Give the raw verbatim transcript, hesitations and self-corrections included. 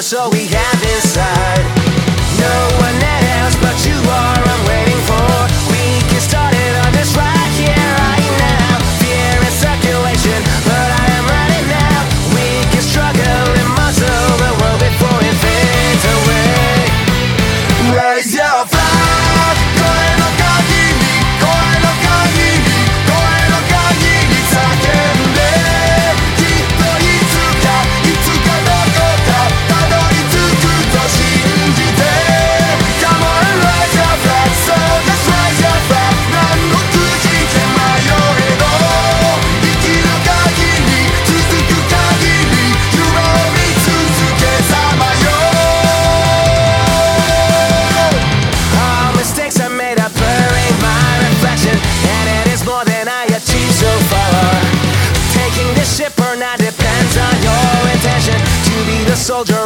soul we have inside. No one else but you are I'm waiting for. We can start it on this right here, right now. Fear in circulation, but I am ready now. We can struggle and muscle the world before it fades away. Raise your flag, 声の限り、声の限り、声の限り叫んで、きっといつか、いつかどこかたどり着くと信じて。 Come on, raise your flag, so just raise your flag. 何のくじけ迷えど、生きる限り、続く限り、夢を見続けさまよ。All mistakes I made are blurring my reflection, and it is more than I achieved so far. Taking this ship or not depends on your intention to be the soldier